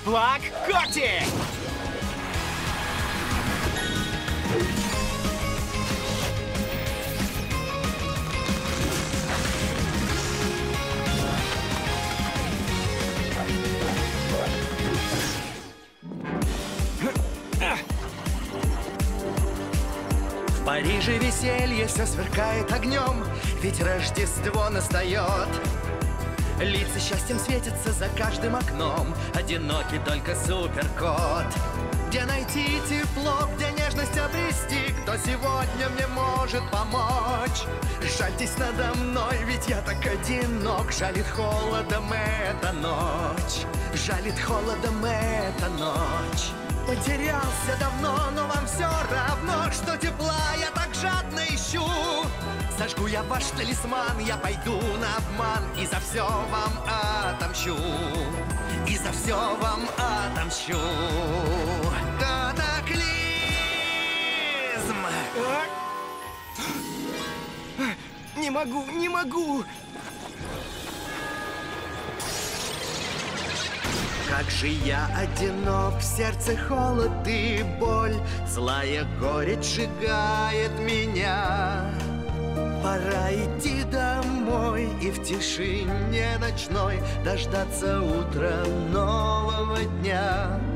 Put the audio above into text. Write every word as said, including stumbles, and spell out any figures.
Плак когти! В Париже веселье все сверкает огнем, ведь Рождество настает. Лица счастьем светятся за каждым окном, одинокий только суперкот. Где найти тепло, где нежность обрести, кто сегодня мне может помочь? Жальтесь надо мной, ведь я так одинок, жалит холодом эта ночь, жалит холодом эта ночь. Потерялся давно, но вам все равно, что тепла я так жадно ищу. Зажгу я ваш талисман, я пойду на обман и за все вам отомщу, и за все вам отомщу. Катаклизм! Не могу, не могу! Как же я одинок, в сердце холод и боль, злая горечь сжигает меня. Пора идти домой и в тишине ночной дождаться утра нового дня.